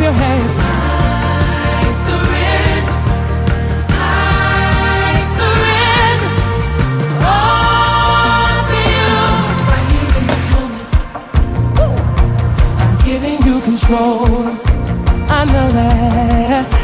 your hands. I surrender all to you. Right here in this moment, I'm giving you control. I know that.